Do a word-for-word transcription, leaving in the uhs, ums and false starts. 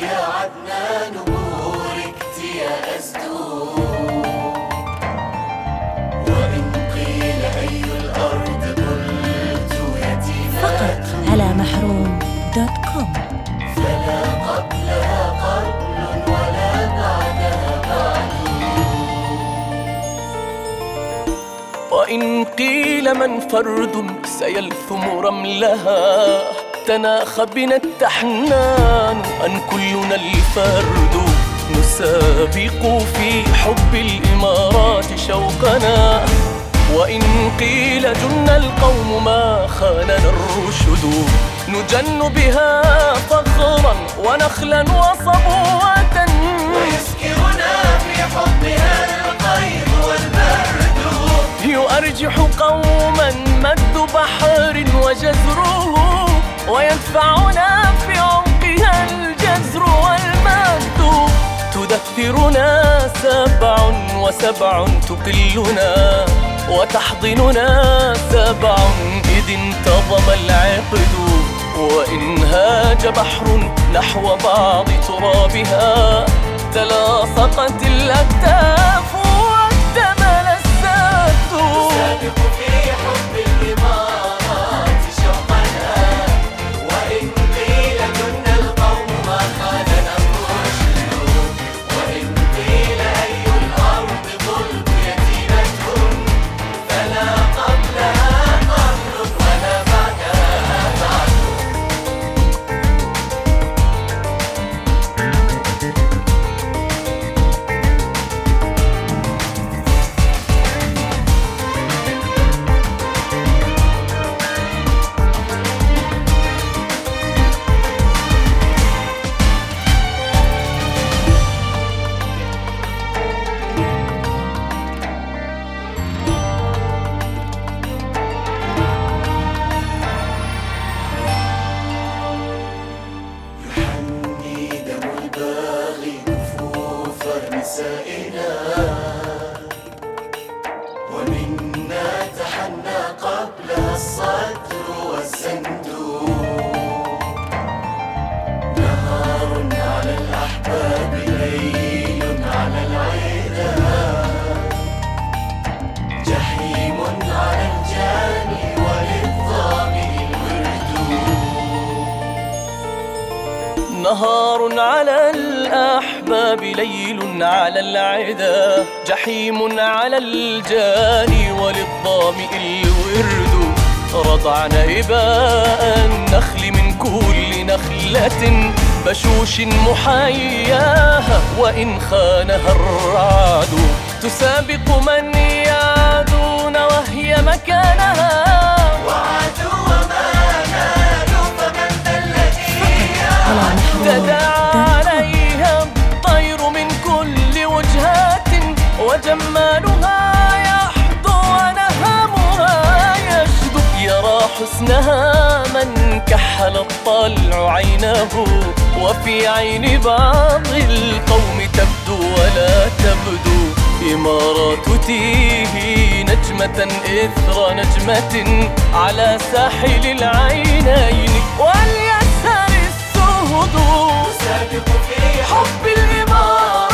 يا عدنان بوركت يا أزدور. وإن قيل أي الأرض قلت يتيمات فقط على محروم دوت كوم. فلا قبلها قبل ولا بعدها بعد. وإن قيل من فرد سيلثم رملها تناخ بنا التحنان أن كلنا الفرد نسابق في حب الإمارات شوقنا. وإن قيل جن القوم ما خاننا الرشد نجن بها فخرا ونخلا وصبوة ويسكرنا في حبها القيظ والبرد. يؤرجح قوما مد بحر وجزره ويدفعنا في عمقها الجزر والمد. تدثرنا سبع وسبع تقلنا وتحضننا سبع إذ انتظم العقد. وإن هاج بحر نحو بعض ترابها تلاصقت الأكتاف واكتمل السد. نسابق في حب الإمارات شوقنا. وإن قيل جن القوم ما خاننا الرشد. وإن قيل أي الأرض قلت يتيمة فلا قبلها قبل ولا بعدها بعد. يحني دم الباغي كفوف نسائنا. ومنا تحنى قبلها الصدر والزندور. نهار على الأحباب ليل على العدا. جحيم على الجاني وللظامئ الورد. نهار على الأحباب ليل على العدا. جحيم على الجاني وللظامئ الورد. رضعنا إباء النخل من كل نخلة بشوش محياها. وإن خانها الرعد تسابق من يعدون وهي مكانها. وعدوا وما نالوا فمن ذا الذي على محروم تداعى عليها الطير من كل وجهات وجمالها يحظو ونهامها يشدو. يرى حسنها من كحل الطلع عينه. وفي عين بعض القوم تبدو ولا تبدو. إمارات تيه نجمة إثر نجمة على ساحل العينين وليسهر السهد. نسابق في حب الإمارات